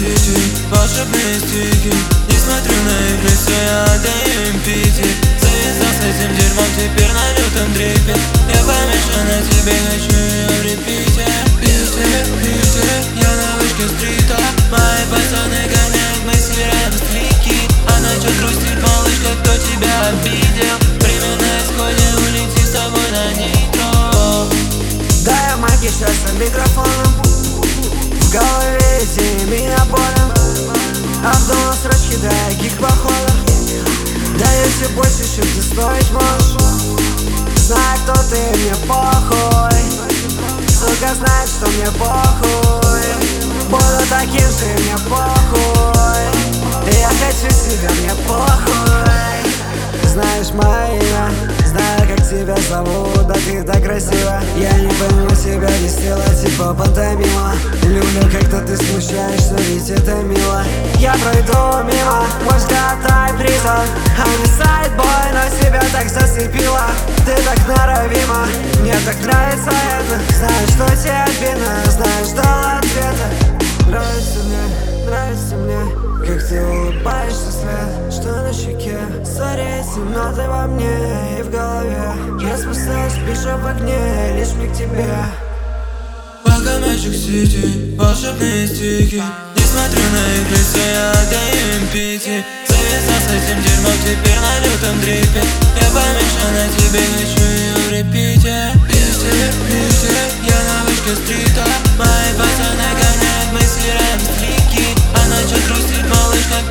сети, волшебные стики. Не смотрю на их лица, я отдаю им пити. Завязал с этим дерьмом, теперь на лютом дрипе. Я помешан на тебе, хочу ее в репите. Пите, я на вышке стрита. Мои пацаны гоняют мысли рядом с клики. Она чё грустит, малышка, кто тебя обидел? Время на исходе, улети с тобой на нитро. Да, я маги сейчас с микрофоном. В голове идеи меня болен. Обдумал срочки, да я кик походом. Да если больше, чем ты стоить можешь. Знаю, кто ты, мне похуй. Сука знает, что мне похуй. Буду таким же, мне похуй. Я хочу себя, мне похуй. Знаешь мое имя, знаю, как тебя зовут, да ты так красива. Я не пойму тебя, не стила, типа пантомима. Люблю, когда ты смущаешься, ведь это мило. Я пройду мимо, мой взгляд приза. А не сайдбой, но себя так зацепила. Ты так норовима, мне так нравится это. Знаю, что тебе обидно, знаю, ждал ответа. Нравится мне, как ты улыбаешься, свет, что на щеке. Сори, но ты во мне и в голове. Я спасаюсь, пишу в огне, лишь мне к тебе. Пока Magic City, волшебные стики. Не смотрю на их лица, я отдаю им пити. Завязал с этим дерьмом, теперь на лютом дрипе. Я помешан на тебе, хочу ее в репите. Пите, я на вышке стрита. Мои пацаны гоняют мысли рядом с клики. Она чё грустит, малышка,